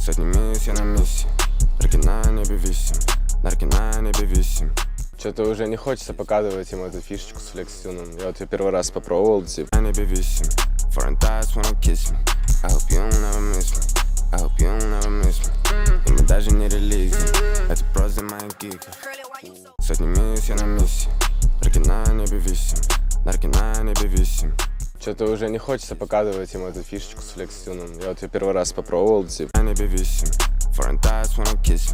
Сотни мисс, я на миссии. Руки на небе висим, нарки на небе висим. Что-то уже не хочется показывать ему эту фишечку с флекс-тюном. Я вот ее первый раз попробовал, типа. На небе висим. Foreign thighs wanna kiss me. I hope you don't ever miss me. I hope you don't ever miss me. И мы даже не релизим. Это просто моя гика. Сотни мисс, я на миссии. Руки на небе висим, нарки на небе висим. Что-то уже не хочется показывать ему эту фишечку с флекс-тюном. Я вот ее первый раз попробовал, типа. На небе висим. Foreign thighs wanna kiss me.